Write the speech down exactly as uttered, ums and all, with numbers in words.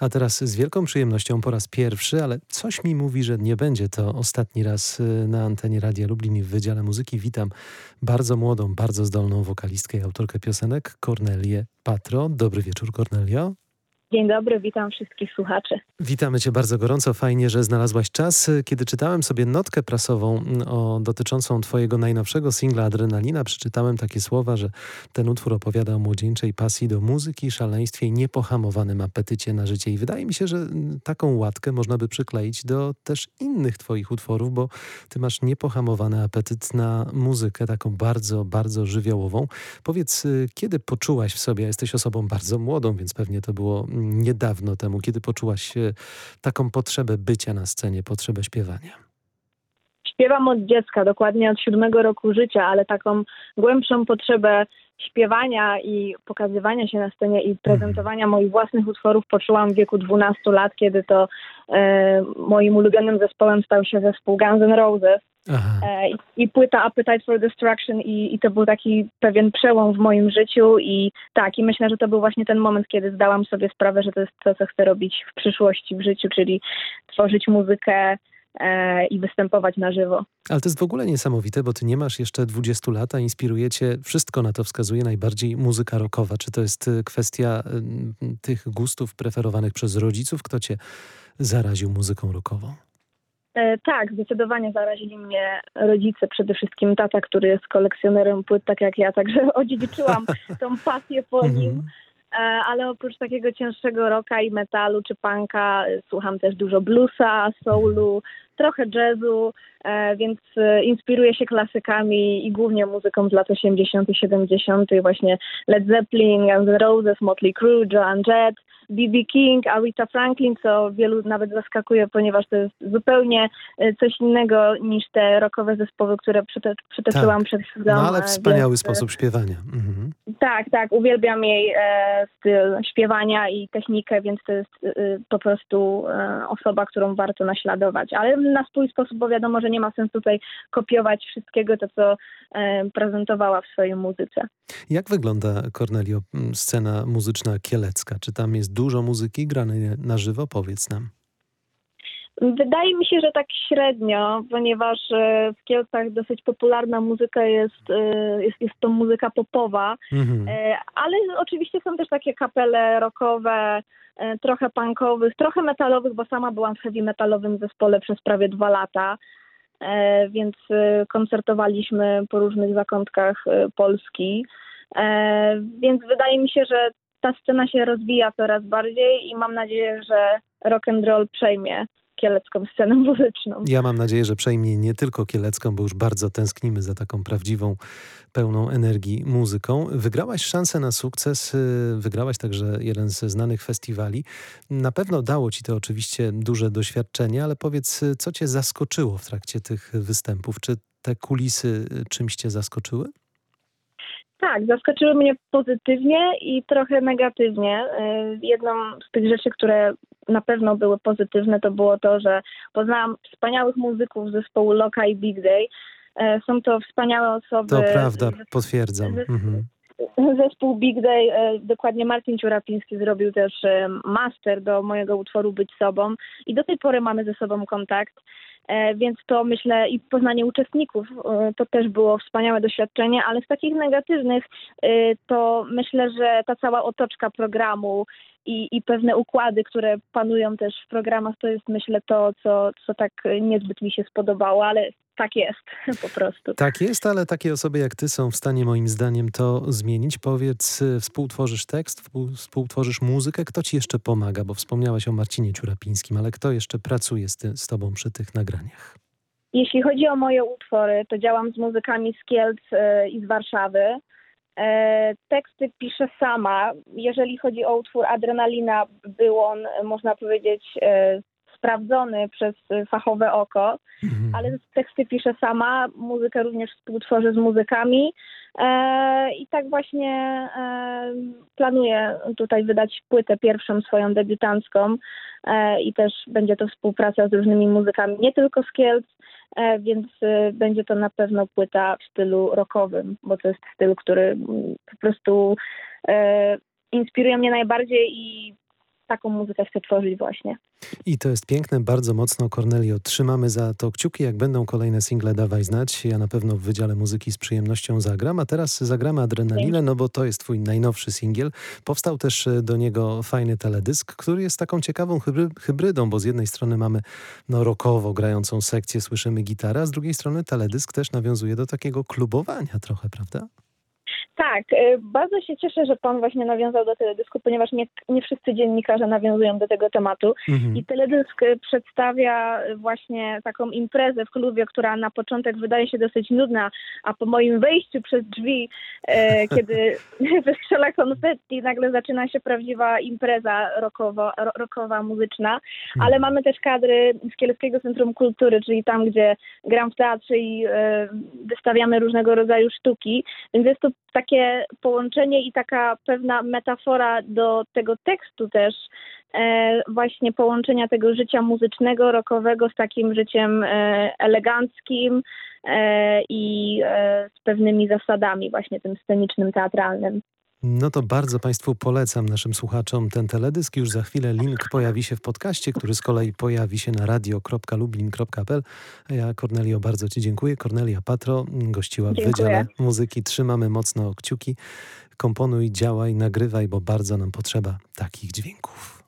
A teraz z wielką przyjemnością po raz pierwszy, ale coś mi mówi, że nie będzie to ostatni raz y, na antenie Radia Lublin i w Wydziale Muzyki. Witam bardzo młodą, bardzo zdolną wokalistkę i autorkę piosenek Kornelię Patro. Dobry wieczór, Kornelio. Dzień dobry, witam wszystkich słuchaczy. Witamy cię bardzo gorąco. Fajnie, że znalazłaś czas. Kiedy czytałem sobie notkę prasową o, dotyczącą twojego najnowszego singla Adrenalina, przeczytałem takie słowa, że ten utwór opowiada o młodzieńczej pasji do muzyki, szaleństwie i niepohamowanym apetycie na życie. I wydaje mi się, że taką łatkę można by przykleić do też innych twoich utworów, bo ty masz niepohamowany apetyt na muzykę, taką bardzo, bardzo żywiołową. Powiedz, kiedy poczułaś w sobie, jesteś osobą bardzo młodą, więc pewnie to było niedawno temu, kiedy poczułaś taką potrzebę bycia na scenie, potrzebę śpiewania? Śpiewam od dziecka, dokładnie od siódmego roku życia, ale taką głębszą potrzebę śpiewania i pokazywania się na scenie i prezentowania moich własnych utworów poczułam w wieku dwunastu lat, kiedy to e, moim ulubionym zespołem stał się zespół Guns N' Roses. E, i, i płyta Appetite for Destruction i, i to był taki pewien przełom w moim życiu i tak, i myślę, że to był właśnie ten moment, kiedy zdałam sobie sprawę, że to jest to, co chcę robić w przyszłości, w życiu, czyli tworzyć muzykę e, i występować na żywo. Ale to jest w ogóle niesamowite, bo ty nie masz jeszcze dwudziestu lat, a inspiruje cię, wszystko na to wskazuje, najbardziej muzyka rockowa. Czy to jest kwestia y, tych gustów preferowanych przez rodziców? Kto cię zaraził muzyką rockową? E, tak, zdecydowanie zarazili mnie rodzice, przede wszystkim tata, który jest kolekcjonerem płyt, tak jak ja, także odziedziczyłam tą pasję po nim. E, ale oprócz takiego cięższego rocka i metalu czy punka e, słucham też dużo bluesa, soulu, trochę jazzu, e, więc e, inspiruję się klasykami i głównie muzyką z lat osiemdziesiątych, siedemdziesiątych, właśnie Led Zeppelin, Guns N' Roses, Motley Crue, Joan Jett, B B King, Aretha Franklin, co wielu nawet zaskakuje, ponieważ to jest zupełnie coś innego niż te rockowe zespoły, które przyte- przytoczyłam tak. przed chwilą. No ale wspaniały więc, sposób śpiewania. Mhm. Tak, tak, uwielbiam jej e, styl śpiewania i technikę, więc to jest e, po prostu e, osoba, którą warto naśladować. Ale na swój sposób, bo wiadomo, że nie ma sensu tutaj kopiować wszystkiego to, co e, prezentowała w swojej muzyce. Jak wygląda, Kornelio, scena muzyczna kielecka? Czy tam jest dużo muzyki granej na żywo? Powiedz nam. Wydaje mi się, że tak średnio, ponieważ w Kielcach dosyć popularna muzyka jest, jest, jest to muzyka popowa, mhm. ale oczywiście są też takie kapele rockowe, trochę punkowych, trochę metalowych, bo sama byłam w heavy metalowym zespole przez prawie dwa lata, więc koncertowaliśmy po różnych zakątkach Polski, więc wydaje mi się, że ta scena się rozwija coraz bardziej i mam nadzieję, że rock and roll przejmie kielecką scenę muzyczną. Ja mam nadzieję, że przejmie nie tylko kielecką, bo już bardzo tęsknimy za taką prawdziwą, pełną energii muzyką. Wygrałaś szansę na sukces, wygrałaś także jeden ze znanych festiwali. Na pewno dało ci to oczywiście duże doświadczenie, ale powiedz, co cię zaskoczyło w trakcie tych występów? Czy te kulisy czymś cię zaskoczyły? Tak, zaskoczyły mnie pozytywnie i trochę negatywnie. Jedną z tych rzeczy, które na pewno były pozytywne, to było to, że poznałam wspaniałych muzyków z zespołu Loka i Big Day. Są to wspaniałe osoby. To prawda, potwierdzam. Zes- mhm. Zespół Big Day, dokładnie Marcin Ciurapiński zrobił też master do mojego utworu Być Sobą i do tej pory mamy ze sobą kontakt. Więc to myślę i poznanie uczestników to też było wspaniałe doświadczenie, ale z takich negatywnych to myślę, że ta cała otoczka programu i, i pewne układy, które panują też w programach, to jest myślę to, co, co tak niezbyt mi się spodobało, ale tak jest po prostu. Tak jest, ale takie osoby jak ty są w stanie moim zdaniem to zmienić. Powiedz, współtworzysz tekst, współtworzysz muzykę, kto ci jeszcze pomaga? Bo wspomniałaś o Marcinie Ciurapińskim, ale kto jeszcze pracuje z, ty, z tobą przy tych nagraniach? Jeśli chodzi o moje utwory, to działam z muzykami z Kielc yy, i z Warszawy. E, teksty piszę sama. Jeżeli chodzi o utwór Adrenalina, był on, można powiedzieć, e, sprawdzony przez fachowe oko, mhm. ale teksty piszę sama, muzykę również współtworzę z muzykami e, i tak właśnie e, planuję tutaj wydać płytę pierwszą swoją debiutancką e, i też będzie to współpraca z różnymi muzykami, nie tylko z Kielc, e, więc e, będzie to na pewno płyta w stylu rockowym, bo to jest styl, który m, po prostu e, inspiruje mnie najbardziej i taką muzykę chcę tworzyć właśnie. I to jest piękne, bardzo mocno, Kornelio. Trzymamy za to kciuki, jak będą kolejne single, dawaj znać. Ja na pewno w Wydziale Muzyki z przyjemnością zagram, a teraz zagramy Adrenalinę, no bo to jest twój najnowszy singiel. Powstał też do niego fajny teledysk, który jest taką ciekawą hybry- hybrydą, bo z jednej strony mamy no, rockowo grającą sekcję, słyszymy gitarę, a z drugiej strony teledysk też nawiązuje do takiego klubowania trochę, prawda? Tak, y, bardzo się cieszę, że pan właśnie nawiązał do teledysku, ponieważ nie, nie wszyscy dziennikarze nawiązują do tego tematu. Mhm. I teledysk y, przedstawia właśnie taką imprezę w klubie, która na początek wydaje się dosyć nudna, a po moim wejściu przez drzwi, e, kiedy wystrzela konfetti, nagle zaczyna się prawdziwa impreza rockowo, ro, rockowa, muzyczna. Ale mamy też kadry z Kieleckiego Centrum Kultury, czyli tam, gdzie gram w teatrze i e, wystawiamy różnego rodzaju sztuki, więc jest to takie połączenie i taka pewna metafora do tego tekstu też, e, właśnie połączenia tego życia muzycznego, rockowego z takim życiem e, eleganckim e, i e, z pewnymi zasadami właśnie tym scenicznym, teatralnym. No to bardzo Państwu polecam, naszym słuchaczom, ten teledysk. Już za chwilę link pojawi się w podcaście, który z kolei pojawi się na radio kropka lublin kropka p l. A ja, Kornelio, bardzo Ci dziękuję. Kornelia Patro gościła w Dziękuję. Wydziale Muzyki. Trzymamy mocno kciuki. Komponuj, działaj, nagrywaj, bo bardzo nam potrzeba takich dźwięków.